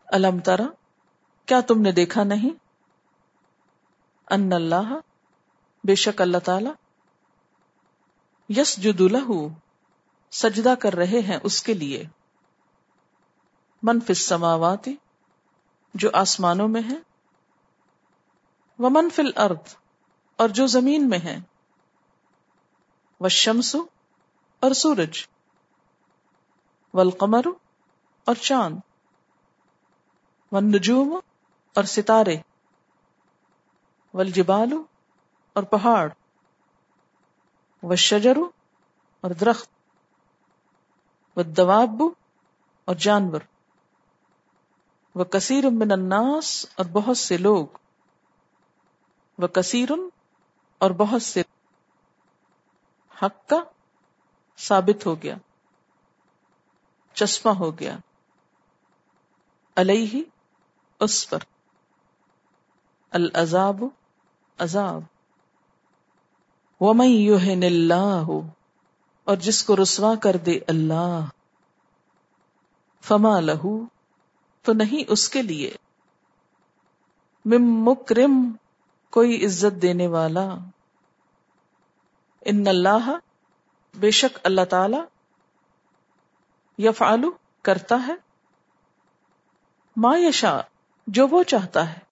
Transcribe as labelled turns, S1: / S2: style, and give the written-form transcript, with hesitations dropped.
S1: الم ترى کیا تم نے دیکھا نہیں، ان اللہ بے شک اللہ تعالی، یسجد لہ سجدہ کر رہے ہیں اس کے لیے، من فی السماوات جو آسمانوں میں ہے، ومن فی الارض اور جو زمین میں ہے، والشمس اور سورج، والقمر اور چاند، والنجوم اور ستارے، والجبال اور پہاڑ، والشجر اور درخت، والدواب اور جانور، وکثیر من الناس اور بہت سے لوگ، وکثیر اور بہت سے، حق کا ثابت ہو گیا، چسپاں ہو گیا، علیہ اس پر، العذاب عذاب، ومن یہن اللہ اور جس کو رسوا کر دے اللہ، فما لہ تو نہیں اس کے لیے، من مکرم کوئی عزت دینے والا، ان اللہ بے شک اللہ تعالی، یفعل کرتا ہے، ما یشاء جو وہ چاہتا ہے،